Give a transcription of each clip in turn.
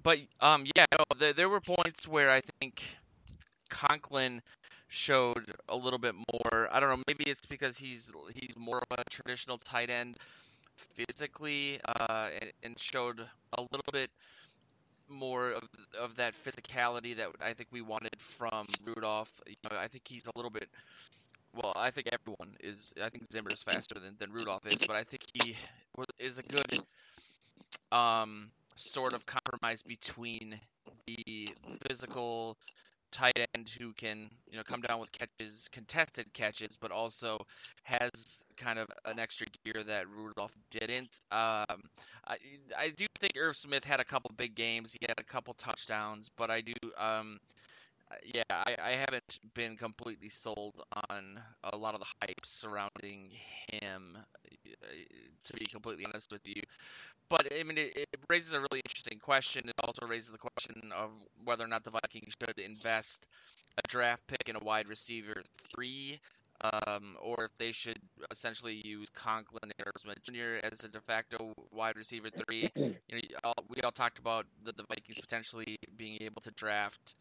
But yeah, no, there were points where I think Conklin showed a little bit more. I don't know, maybe it's because he's more of a traditional tight end physically, and showed a little bit more of that physicality that I think we wanted from Rudolph. I think he's a little bit. Well, I think everyone is. I think Zimmer is faster than Rudolph is, but I think he is a good sort of compromise between the physical tight end who can come down with catches, contested catches, but also has kind of an extra gear that Rudolph didn't. I I do think Irv Smith had a couple big games. He had a couple touchdowns, but I do yeah, I haven't been completely sold on a lot of the hype surrounding him, to be completely honest with you. But I mean, it raises a really interesting question. It also raises the question of whether or not the Vikings should invest a draft pick in a wide receiver 3, or if they should essentially use Conklin and Irv Smith Jr. as a de facto wide receiver 3. We all talked about the Vikings potentially being able to draft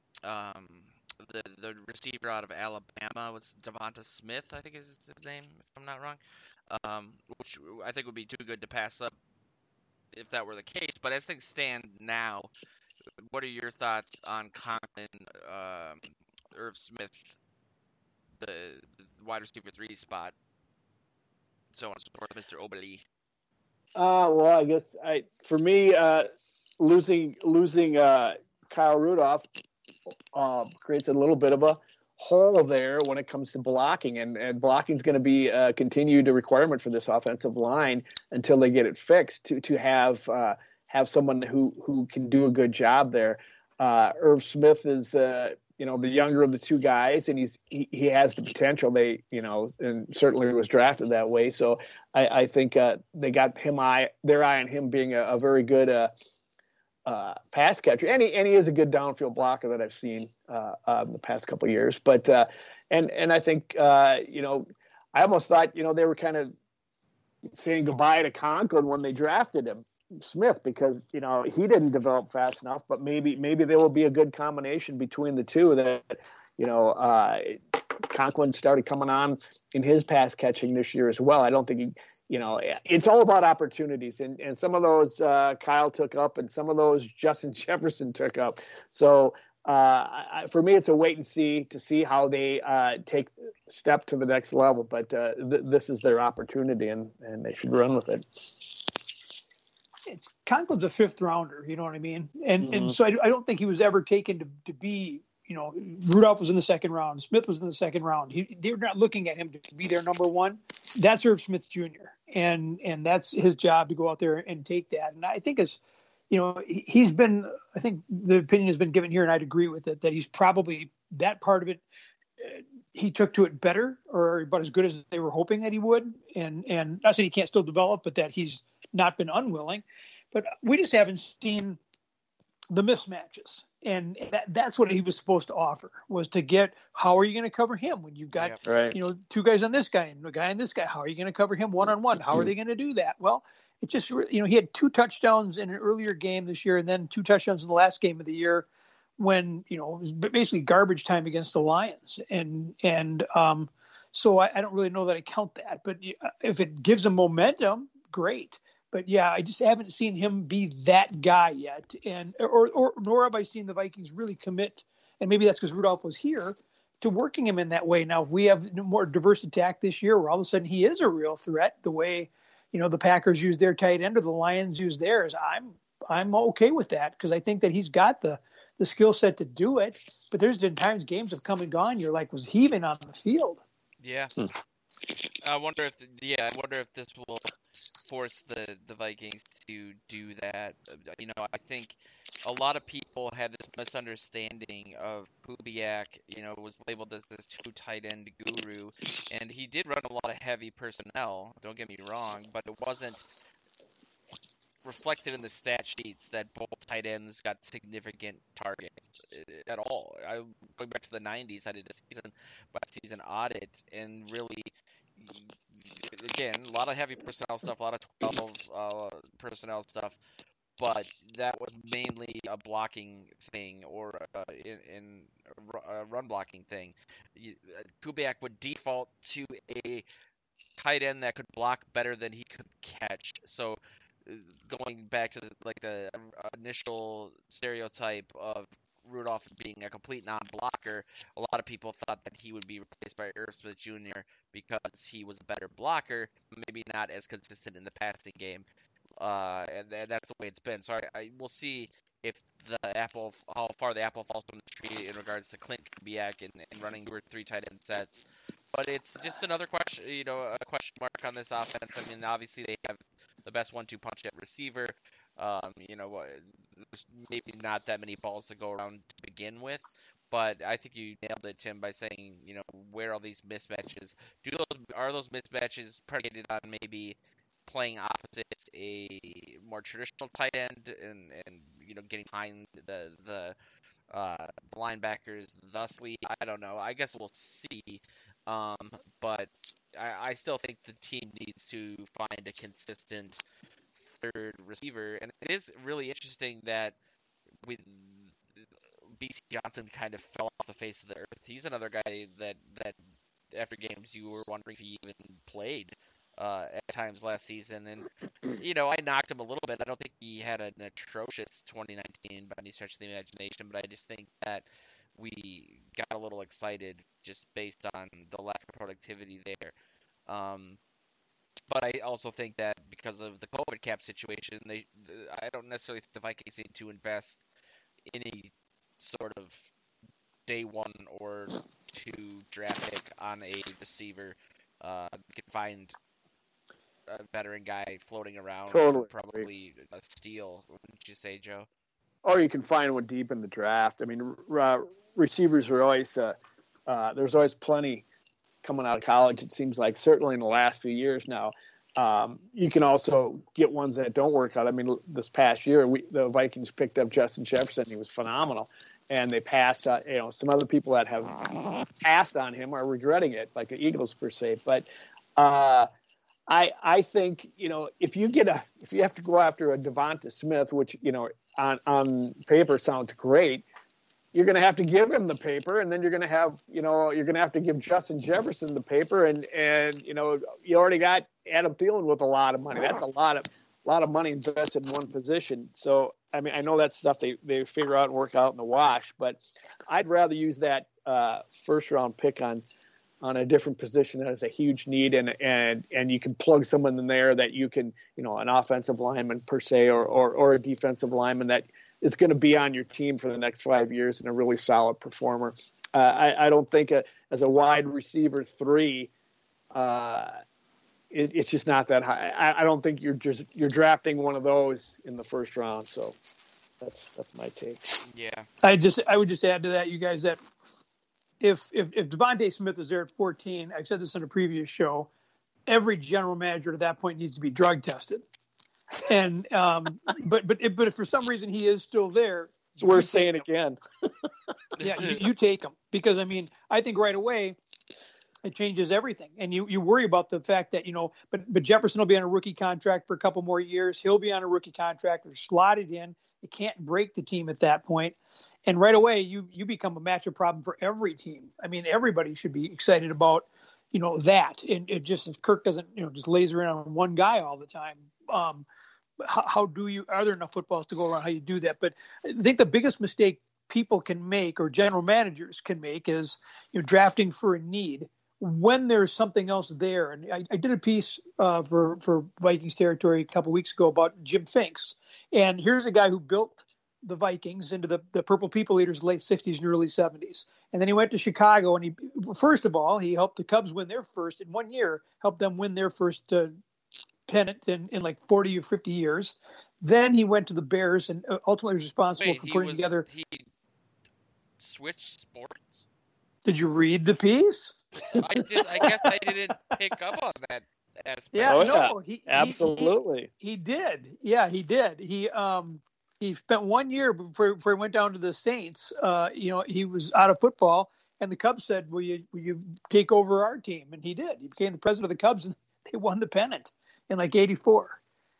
the receiver out of Alabama was Devonta Smith, I think is his name, if I'm not wrong. Which I think would be too good to pass up if that were the case. But as things stand now, what are your thoughts on Conklin, Irv Smith, the wide receiver 3 spot, so on and so forth, Mr. Obali? Well, I guess for me, losing Kyle Rudolph creates a little bit of a hole there when it comes to blocking, and blocking is going to be a continued requirement for this offensive line until they get it fixed to have someone who can do a good job there. Irv Smith is the younger of the two guys, and he has the potential. And certainly was drafted that way. So I think they got their eye on him being a very good pass catcher, and he is a good downfield blocker that I've seen in the past couple of years. But and I think I almost thought they were kind of saying goodbye to Conklin when they drafted him, Smith, because he didn't develop fast enough. But maybe there will be a good combination between the two that Conklin started coming on in his pass catching this year as well. I don't think he. It's all about opportunities, and some of those Kyle took up, and some of those Justin Jefferson took up. So for me, it's a wait and see to see how they take step to the next level. But this is their opportunity, and they should run with it. Conklin's a 5th rounder, you know what I mean? And so I don't think he was ever taken to be. Rudolph was in the 2nd round. Smith was in the 2nd round. They're not looking at him to be their number 1. That's Irv Smith Jr. And that's his job to go out there and take that. And I think he's been. I think the opinion has been given here, and I'd agree with it that he's probably that part of it. He took to it better, or about as good as they were hoping that he would. And not saying he can't still develop, but that he's not been unwilling. But we just haven't seen the mismatches. And that's what he was supposed to offer, was to get, how are you going to cover him when you've got, two guys on this guy and a guy on this guy? How are you going to cover him one-on-one? How are they going to do that? Well, it just, he had 2 touchdowns in an earlier game this year, and then 2 touchdowns in the last game of the year when, it was basically garbage time against the Lions. So I don't really know that I count that, but if it gives him momentum, great. But yeah, I just haven't seen him be that guy yet, nor have I seen the Vikings really commit. And maybe that's because Rudolph was here, to working him in that way. Now, if we have more diverse attack this year, where all of a sudden he is a real threat, the way the Packers use their tight end or the Lions use theirs, I'm okay with that, because I think that he's got the skill set to do it. But there's been times games have come and gone. You're like, was he even on the field? Yeah. I wonder if this will force the Vikings to do that. I think a lot of people had this misunderstanding of Kubiak, was labeled as this 2 tight end guru, and he did run a lot of heavy personnel, don't get me wrong, but it wasn't reflected in the stat sheets that both tight ends got significant targets at all. Going back to the 90s, I did a season-by-season audit, and really, again, a lot of heavy personnel stuff, a lot of 12 personnel stuff, but that was mainly a blocking thing or in a run blocking thing. Kubiak would default to a tight end that could block better than he could catch. So going back to the initial stereotype of Rudolph being a complete non-blocker, a lot of people thought that he would be replaced by Irv Smith Jr. because he was a better blocker, maybe not as consistent in the passing game. And that's the way it's been. So I will see if how far the apple falls from the tree in regards to Clint Kubiak and running 2 or 3 tight end sets. But it's just another question, a question mark on this offense. I mean, obviously they have the best 1-2 punch at receiver. There's maybe not that many balls to go around to begin with. But I think you nailed it, Tim, by saying, where are these mismatches? Are those mismatches predicated on maybe playing opposite a more traditional tight end and getting behind the linebackers thusly? I don't know. I guess we'll see. But I still think the team needs to find a consistent third receiver. And it is really interesting that with BC Johnson kind of fell off the face of the earth. He's another guy that after games you were wondering if he even played at times last season. And, I knocked him a little bit. I don't think he had an atrocious 2019 by any stretch of the imagination, but I just think that we got a little excited just based on the lack of productivity there. But I also think that because of the COVID cap situation, I don't necessarily think the Vikings need to invest any sort of day 1 or 2 draft pick on a receiver. You can find a veteran guy floating around for probably a steal. Wouldn't you say, Joe? Or you can find one deep in the draft. I mean, receivers are always there's always plenty coming out of college. It seems like, certainly in the last few years now. You can also get ones that don't work out. I mean, this past year, the Vikings picked up Justin Jefferson. He was phenomenal. And they passed, some other people that have passed on him are regretting it, like the Eagles per se. But I think, if you have to go after a Devonta Smith, which, on paper sounds great, you're going to have to give him the paper, and then you're going to have, you're going to have to give Justin Jefferson the paper, and you already got Adam Thielen with a lot of money. That's a lot of money invested in one position. So, I mean, I know that's stuff they figure out and work out in the wash, but I'd rather use that first round pick on a different position that has a huge need, and you can plug someone in there that you can, an offensive lineman per se, or a defensive lineman that is going to be on your team for the next 5 years and a really solid performer. I don't think as a wide receiver 3, it's just not that high. I don't think you're drafting one of those in the first round. So that's my take. Yeah. I would just add to that, you guys, that if Devontae Smith is there at 14, I said this in a previous show, every general manager at that point needs to be drug tested. And but if for some reason he is still there, so we're saying again. Yeah, you take him, because I mean, I think right away it changes everything. And you worry about the fact that, but Jefferson will be on a rookie contract for a couple more years. He'll be on a rookie contract or slotted in. You can't break the team at that point. And right away you become a matchup problem for every team. I mean, everybody should be excited about, that. And it just, if Kirk doesn't, just laser in on one guy all the time. Are there enough footballs to go around? How you do that? But I think the biggest mistake people can make, or general managers can make, is drafting for a need when there's something else there. And I did a piece for Vikings Territory a couple weeks ago about Jim Finks, and here's a guy who built the Vikings into the Purple People Eaters late 60s and early 70s. And then he went to Chicago, and first of all, he helped the Cubs win their first, in 1 year, helped them win their first pennant in like 40 or 50 years. Then he went to the Bears and ultimately was responsible for putting together. He switched sports? Did you read the piece? I guess I didn't pick up on that aspect. Yeah, absolutely. He did. Yeah, he did. He spent 1 year before he went down to the Saints. He was out of football, and the Cubs said, will you take over our team? And he did. He became the president of the Cubs, and they won the pennant in like 84.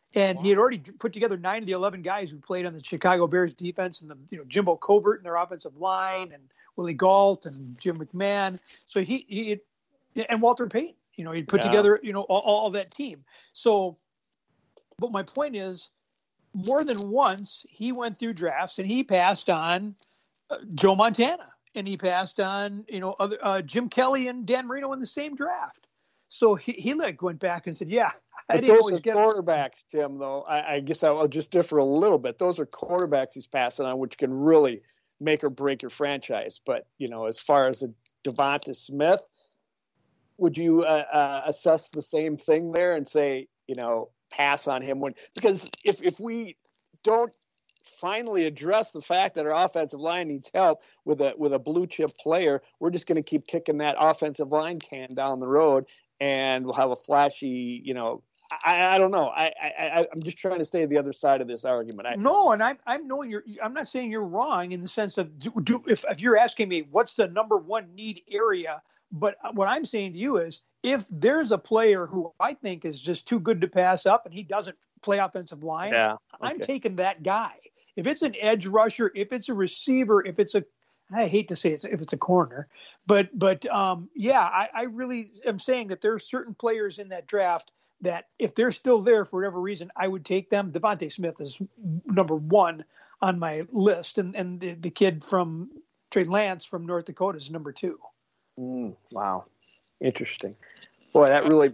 And he had already put together 9 of the 11 guys who played on the Chicago Bears defense, and Jimbo Covert in their offensive line, and Willie Gault and Jim McMahon. So he and Walter Payton, he'd put together, all that team. So, but my point is, more than once he went through drafts and he passed on Joe Montana, and he passed on, other Jim Kelly and Dan Marino in the same draft. So he went back and said, yeah. But those are quarterbacks, Tim, though. I guess I'll just differ a little bit. Those are quarterbacks he's passing on, which can really make or break your franchise. But, as far as a Devonta Smith, would you assess the same thing there and say, pass on him? Because if we don't finally address the fact that our offensive line needs help with a blue chip player, we're just going to keep kicking that offensive line can down the road, and we'll have a flashy, I don't know. I'm just trying to say the other side of this argument. No, and I'm not saying you're wrong in the sense of if you're asking me what's the number one need area, but what I'm saying to you is if there's a player who I think is just too good to pass up and he doesn't play offensive line, I'm taking that guy. If it's an edge rusher, if it's a receiver, I hate to say if it's a corner, but I really am saying that there are certain players in that draft that if they're still there for whatever reason, I would take them. Devonta Smith is number one on my list, and the kid from Trey Lance from North Dakota is number 2. Wow, interesting. Boy, that really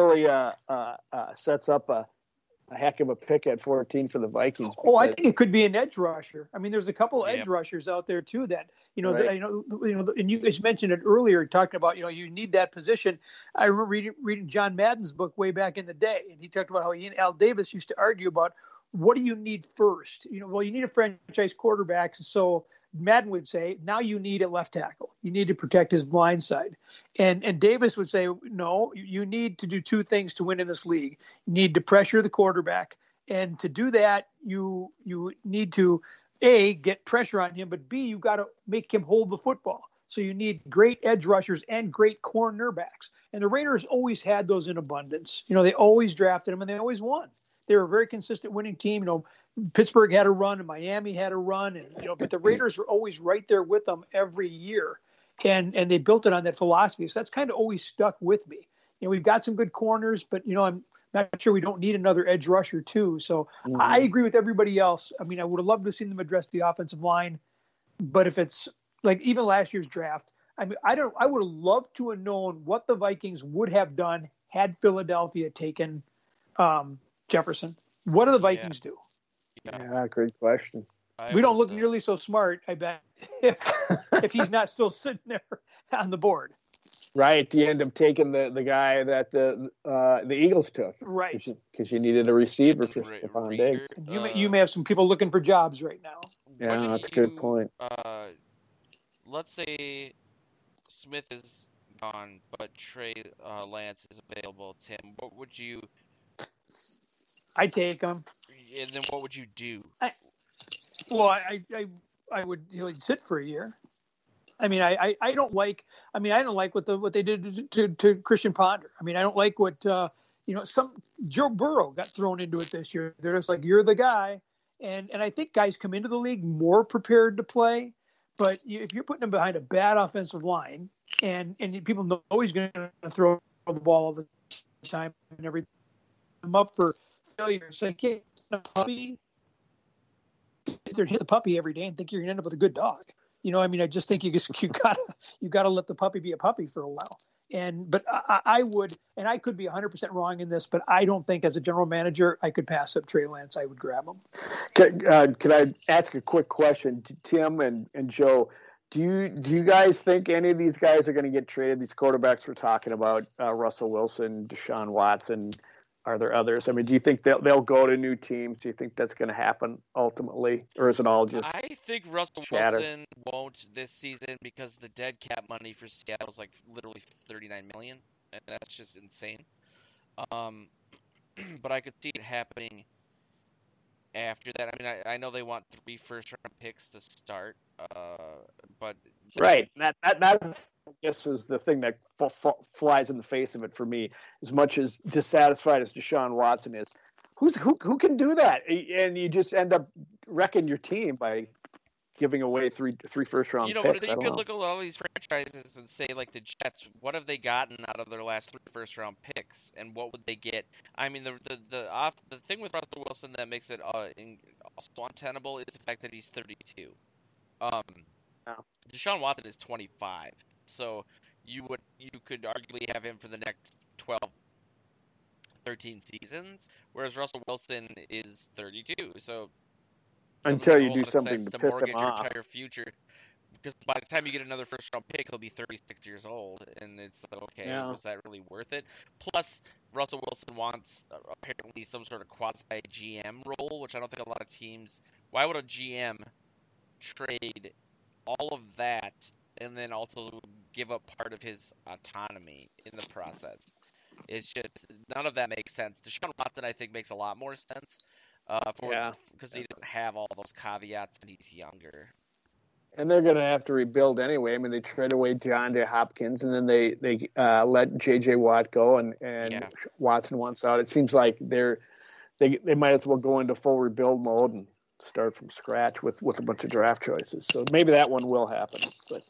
sets up a heck of a pick at 14 for the Vikings. I think it could be an edge rusher. I mean, there's a couple of edge rushers out there too that right. And you guys mentioned it earlier, talking about you need that position. I remember reading John Madden's book way back in the day, and he talked about how he and Al Davis used to argue about what do you need first. You need a franchise quarterback, so Madden would say, now you need a left tackle. You need to protect his blind side. And Davis would say, no, you need to do 2 things to win in this league. You need to pressure the quarterback. And to do that, you need to, A, get pressure on him, but B, you got to make him hold the football. So you need great edge rushers and great cornerbacks. And the Raiders always had those in abundance. They always drafted them and they always won. They were a very consistent winning team. Pittsburgh had a run and Miami had a run, and but the Raiders were always right there with them every year, and they built it on that philosophy. So that's kind of always stuck with me. We've got some good corners, but I'm not sure we don't need another edge rusher too. So I agree with everybody else. I mean, I would have loved to have seen them address the offensive line, but if it's like even last year's draft, I mean, I would have loved to have known what the Vikings would have done had Philadelphia taken Jefferson. What do the Vikings do? Yeah, great question. We don't look nearly so smart, I bet, if he's not still sitting there on the board. Right. You end up taking the guy that the Eagles took. Right. Because you needed a receiver for Stephon Diggs. You may have some people looking for jobs right now. Yeah, that's a good point. Let's say Smith is gone, but Trey Lance is available. Tim, what would you... I take him. And then what would you do? I would sit for a year. I mean, I don't like what they did to Christian Ponder. I mean, I don't like what Joe Burrow got thrown into it this year. They're just like, you're the guy, and I think guys come into the league more prepared to play. But if you're putting him behind a bad offensive line, and people know he's going to throw the ball all the time and everything, I'm up for failure. It's like, hey, a puppy, they're hit the puppy every day and think you're going to end up with a good dog. I mean, I just think you gotta let the puppy be a puppy for a while. But I would, and I could be 100% wrong in this, but I don't think as a general manager I could pass up Trey Lance. I would grab him. Could I ask a quick question to Tim and Joe? Do you guys think any of these guys are going to get traded? These quarterbacks we're talking about, Russell Wilson, Deshaun Watson. Are there others? I mean, do you think they'll go to new teams? Do you think that's going to happen ultimately, or is it all just? I think Russell Wilson won't this season because the dead cap money for Seattle is like literally $39 million, and that's just insane. But I could see it happening after that. I mean, I know they want 3 first-round picks to start, but right. That I guess is the thing that flies in the face of it for me. As much as dissatisfied as Deshaun Watson is, who can do that? And you just end up wrecking your team by giving away three first round picks. But you could look at all these franchises and say, like the Jets, what have they gotten out of their last 3 first round picks, and what would they get? I mean, the thing with Russell Wilson that makes it also untenable is the fact that he's 32. Deshaun Watson is 25, so you could arguably have him for the next 12, 13 seasons, whereas Russell Wilson is 32. So until you do something to piss him off. Your entire future, because by the time you get another first round pick, he'll be 36 years old, and it's like, okay, was that really worth it? Plus, Russell Wilson wants apparently some sort of quasi GM role, which I don't think a lot of teams. Why would a GM trade all of that and then also give up part of his autonomy in the process? It's just none of that makes sense. Deshaun Watson, I think, makes a lot more sense. Because he doesn't have all those caveats and he's younger. And they're going to have to rebuild anyway. I mean, they trade away DeAndre Hopkins, and then they let J.J. Watt go, and Watson wants out. It seems like they might as well go into full rebuild mode and start from scratch with a bunch of draft choices. So maybe that one will happen. But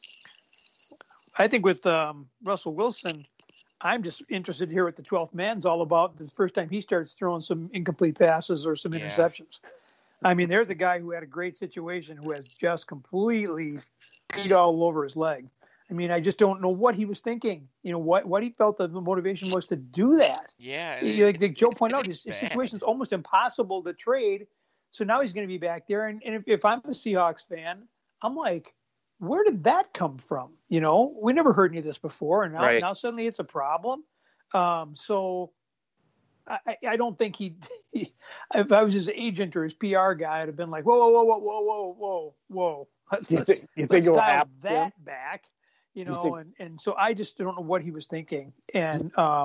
I think with Russell Wilson, I'm just interested to hear what the 12th man's all about. The first time he starts throwing some incomplete passes or some interceptions. I mean, there's a guy who had a great situation who has just completely peed all over his leg. I mean, I just don't know what he was thinking. What he felt the motivation was to do that. Yeah. Like Joe pointed out, his situation is almost impossible to trade. So now he's going to be back there. And if I'm a Seahawks fan, I'm like, where did that come from? We never heard any of this before, and now suddenly it's a problem. So I don't think if I was his agent or his PR guy, I'd have been like, whoa. Let's dial that back, and so I just don't know what he was thinking. And I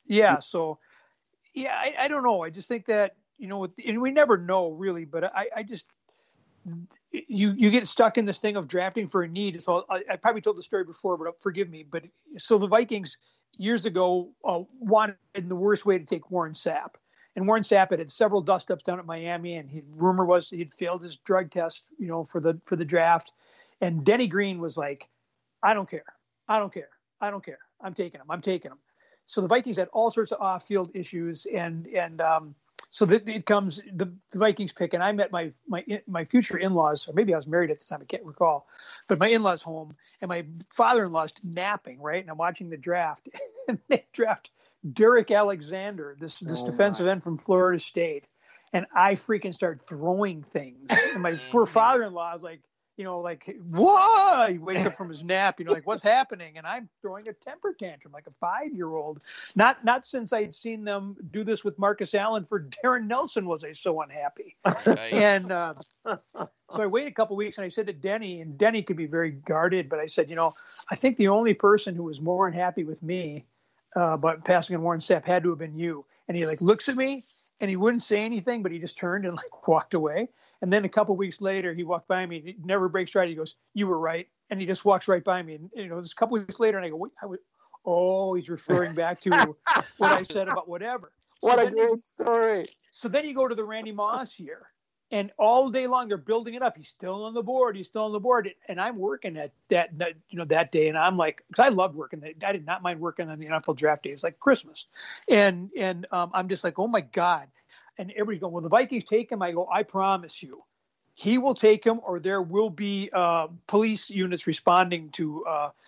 don't know. I just think that, and we never know really, but I just, you get stuck in this thing of drafting for a need. So I probably told the story before, but forgive me. But so the Vikings years ago wanted in the worst way to take Warren Sapp. And Warren Sapp had several dust-ups down at Miami, and rumor was he'd failed his drug test, for the draft. And Denny Green was like, I don't care. I'm taking him. So the Vikings had all sorts of off-field issues, and so it comes the Vikings pick, and I met my future in-laws, or maybe I was married at the time, I can't recall, but my in-laws home, and my father-in-law's napping, right? And I'm watching the draft, and they draft Derek Alexander, this defensive end from Florida State, and I freaking start throwing things. And my poor father-in-law is like, whoa! He wakes up from his nap, like, what's happening? And I'm throwing a temper tantrum like a 5-year-old. Not since I'd seen them do this with Marcus Allen for Darren Nelson was I so unhappy. Nice. And so I waited a couple of weeks, and I said to Denny, and Denny could be very guarded, but I said, I think the only person who was more unhappy with me about passing on Warren Sapp had to have been you. And he looks at me, and he wouldn't say anything, but he just turned and walked away. And then a couple of weeks later, he walked by me. He never breaks stride. He goes, "You were right," and he just walks right by me. And it's a couple of weeks later, and I go, he's referring back to what I said about whatever. What a great story! So then you go to the Randy Moss year, and all day long they're building it up. He's still on the board. And I'm working at that day, and I'm like, because I loved working. I did not mind working on the NFL draft day. It's like Christmas, and I'm just like, oh my God. And everybody's going, well, the Vikings take him. I go, I promise you, he will take him, or there will be police units responding to,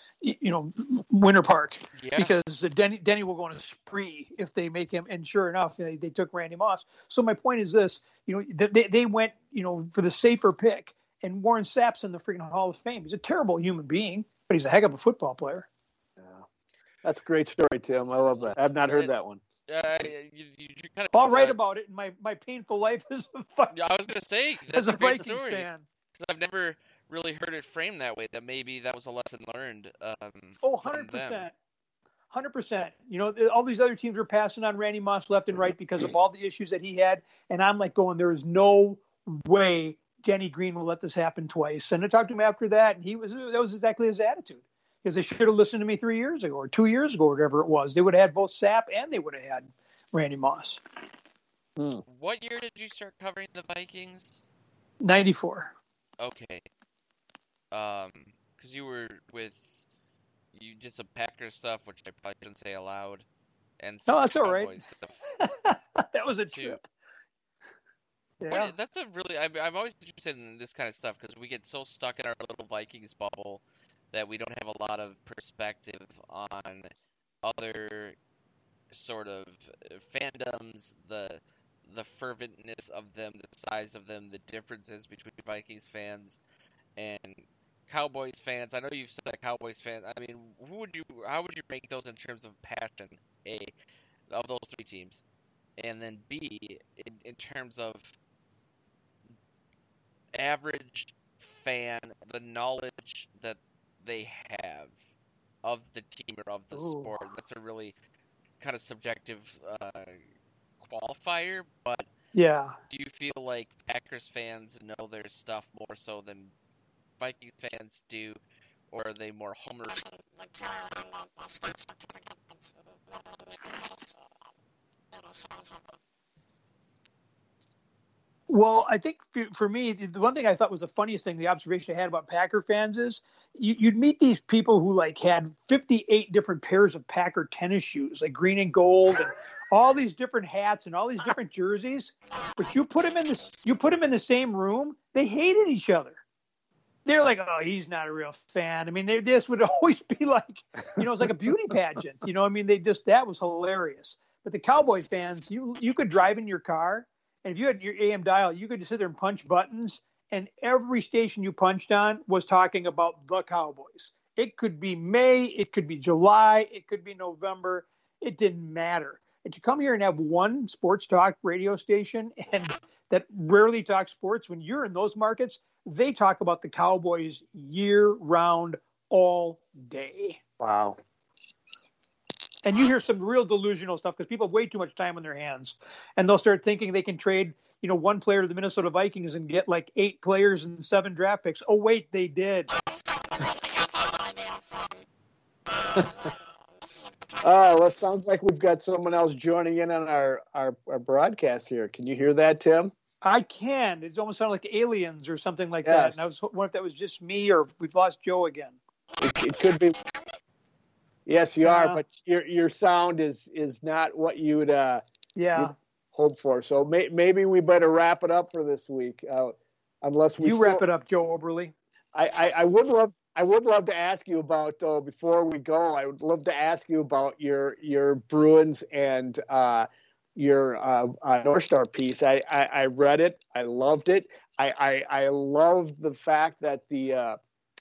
Winter Park, because Denny will go on a spree if they make him. And sure enough, they took Randy Moss. So my point is this: they went, for the safer pick, and Warren Sapp's in the freaking Hall of Fame. He's a terrible human being, but he's a heck of a football player. Yeah, that's a great story, Tim. I love that. I've not heard that one. You kind of, I'll write about it in my painful life as a I was going to say, that's a great Vikings story. fan. Because I've never really heard it framed that way, that maybe that was a lesson learned. 100%. 100%. All these other teams were passing on Randy Moss left and right because of all the issues that he had. And I'm like going, there is no way Denny Green will let this happen twice. And I talked to him after that, and that was exactly his attitude. Because they should have listened to me 3 years ago or 2 years ago, or whatever it was. They would have had both Sapp and they would have had Randy Moss. What year did you start covering the Vikings? 94. Okay. Because you did some Packers stuff, which I probably shouldn't say aloud, and some No, that's all right. Cowboys stuff That was a too. trip. Yeah. That's a really, I'm always interested in this kind of stuff because we get so stuck in our little Vikings bubble that we don't have a lot of perspective on other sort of fandoms, the ferventness of them, the size of them, the differences between Vikings fans and Cowboys fans. I know you've said a Cowboys fan. I mean, how would you rank those in terms of passion? A, of those three teams, and then B, in terms of average fan, the knowledge that they have of the team or of the sport. That's a really kind of subjective qualifier, but yeah. Do you feel like Packers fans know their stuff more so than Vikings fans do, or are they more homer? Well, I think for me, the one thing I thought was the funniest thing, the observation I had about Packer fans is you'd meet these people who like had 58 different pairs of Packer tennis shoes, like green and gold, and all these different hats and all these different jerseys. But you put them in the same room, they hated each other. They're like, oh, he's not a real fan. I mean, this would always be like, it's like a beauty pageant. I mean, that was hilarious. But the Cowboy fans, you could drive in your car, and if you had your AM dial, you could just sit there and punch buttons, and every station you punched on was talking about the Cowboys. It could be May, it could be July, it could be November. It didn't matter. And to come here and have one sports talk radio station and that rarely talks sports, when you're in those markets, they talk about the Cowboys year-round, all day. Wow. And you hear some real delusional stuff because people have way too much time on their hands. And they'll start thinking they can trade, one player to the Minnesota Vikings and get like 8 players and 7 draft picks. Oh, wait, they did. Oh, well, it sounds like we've got someone else joining in on our broadcast here. Can you hear that, Tim? I can. It almost sounded like aliens or something like Yes. that. And I was wondering if that was just me or if we've lost Joe again. It could be. Yes, you are, but your sound is not what you would you'd hope for. So maybe we better wrap it up for this week, unless we. Wrap it up, Joe Oberle. I would love to ask you about, though, before we go. I would love to ask you about your Bruins and your North Star piece. I read it. I loved it. I love the fact that the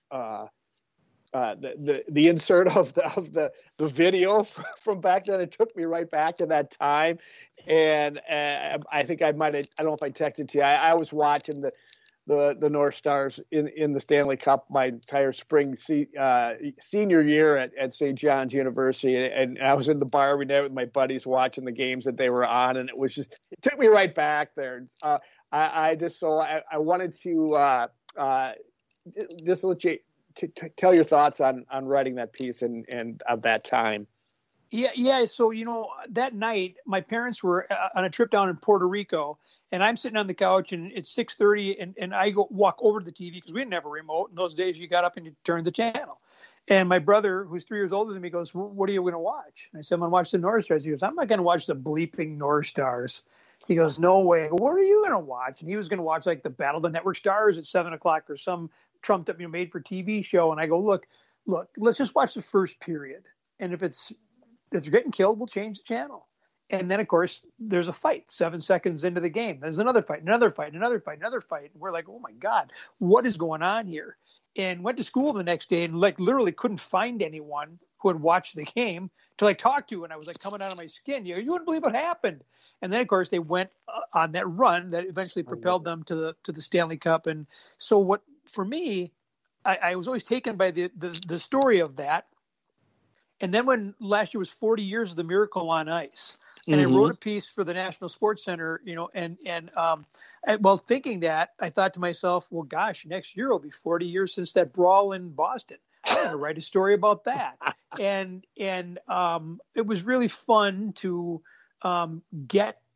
insert of the video from back then, it took me right back to that time. And I think I don't know if I texted to you. I was watching the North Stars in the Stanley Cup my entire spring senior year at St. John's University, and I was in the bar every night with my buddies watching the games that they were on, and it took me right back there. I wanted to just let you to tell your thoughts on writing that piece and of that time. Yeah. So, that night, my parents were on a trip down in Puerto Rico, and I'm sitting on the couch, and it's 6:30, and I walk over to the TV because we didn't have a remote. In those days, you got up and you turned the channel. And my brother, who's 3 years older than me, goes, what are you going to watch? And I said, I'm going to watch the North Stars. He goes, I'm not going to watch the bleeping North Stars. He goes, no way. I go, what are you going to watch? And he was going to watch like the Battle of the Network Stars at 7:00 or some trumped up, made for TV show. And I go, look, let's just watch the first period. And if they're getting killed, we'll change the channel. And then, of course, there's a fight 7 seconds into the game. There's another fight. And we're like, oh, my God, what is going on here? And went to school the next day and literally couldn't find anyone who had watched the game to talk to. And I was coming out of my skin. You wouldn't believe what happened. And then, of course, they went on that run that eventually propelled them to the Stanley Cup. And so for me, I was always taken by the story of that. And then when last year was 40 years of the Miracle on Ice, and I wrote a piece for the National Sports Center, while thinking that, I thought to myself, well, gosh, next year will be 40 years since that brawl in Boston. I'm going to write a story about that. And it was really fun to get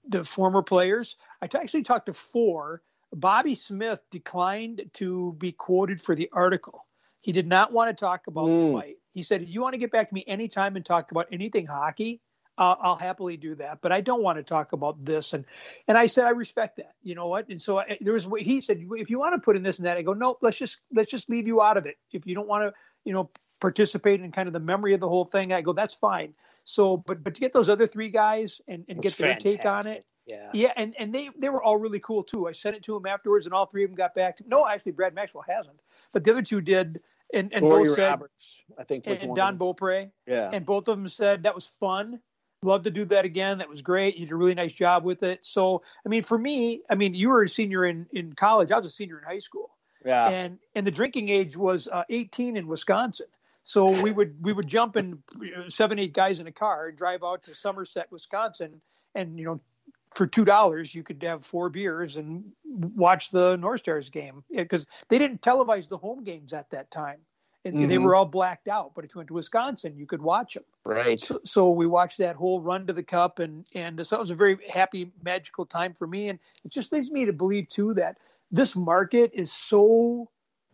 the former players. I actually talked to 4. Bobby Smith declined to be quoted for the article. He did not want to talk about the fight. He said, if you want to get back to me anytime and talk about anything hockey, I'll happily do that. But I don't want to talk about this. And I said, I respect that. You know what? And so he said, if you want to put in this and that, I go, nope, let's just leave you out of it. If you don't want to, participate in kind of the memory of the whole thing, I go, that's fine. So, but to get those other 3 guys and get their take on it. Yeah. And they were all really cool too. I sent it to them afterwards and all 3 of them got back to me. No, actually Brad Maxwell hasn't, but the other 2 did. And both said, Roberts, I think, was and Don Beaupre. Yeah. And both of them said that was fun. Love to do that again. That was great. You did a really nice job with it. So, I mean, for me, you were a senior in college. I was a senior in high school. Yeah. And the drinking age was 18 in Wisconsin. So we would jump in 7, 8 guys in a car and drive out to Somerset, Wisconsin. And, for $2, you could have 4 beers and watch the North Stars game, because they didn't televise the home games at that time. And they were all blacked out. But if you went to Wisconsin, you could watch them. Right. So we watched that whole run to the Cup, and so it was a very happy, magical time for me. And it just leads me to believe, too, that this market is so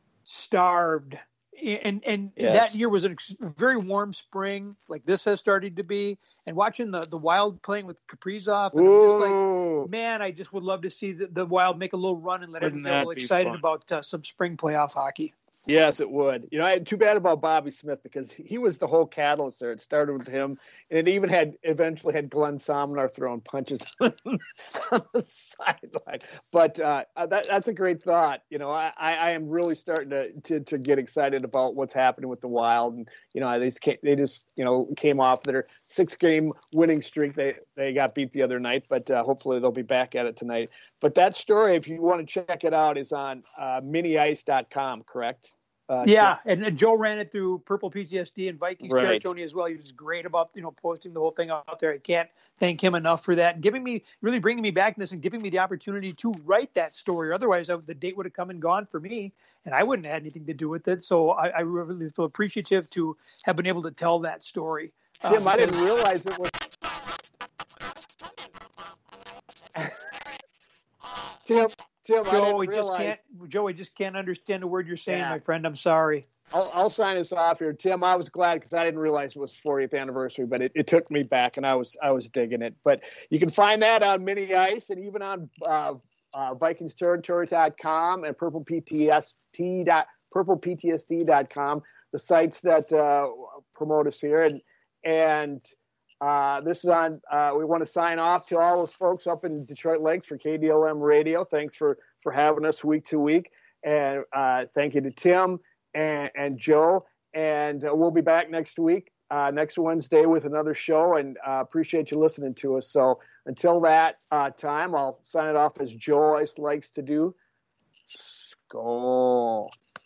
starved. And yes. That year was a very warm spring, like this has started to be. And watching the Wild playing with Kaprizov, and I'm just like, man, I just would love to see the Wild make a little run and let everyone get a little excited about some spring playoff hockey. Yes, it would. I had too bad about Bobby Smith, because he was the whole catalyst there. It started with him, and it even eventually had Glenn Somnar throwing punches on the sideline. But that's a great thought. I am really starting to get excited about what's happening with the Wild, and they just came off their 6-game winning streak. They got beat the other night, but hopefully they'll be back at it tonight. But that story, if you want to check it out, is on miniice.com, correct? Yeah, and Joe ran it through Purple PTSD and Vikings right. Tony as well. He was great about posting the whole thing out there. I can't thank him enough for that, and really bringing me back in this and giving me the opportunity to write that story. Otherwise, the date would have come and gone for me, and I wouldn't have had anything to do with it. So I really feel appreciative to have been able to tell that story. Tim, I didn't realize it was. Tim, Joe, I just can't understand a word you're saying, my friend. I'm sorry. I'll sign us off here. Tim, I was glad, because I didn't realize it was 40th anniversary, but it took me back, and I was digging it. But you can find that on Mini Ice, and even on VikingsTerritory.com and purpleptsd.com, the sites that promote us here. And this is on. We want to sign off to all those folks up in Detroit Lakes for KDLM Radio. Thanks for having us week to week, and thank you to Tim and Joe. And we'll be back next week, next Wednesday, with another show. And appreciate you listening to us. So until that time, I'll sign it off as Joe always likes to do. Skol.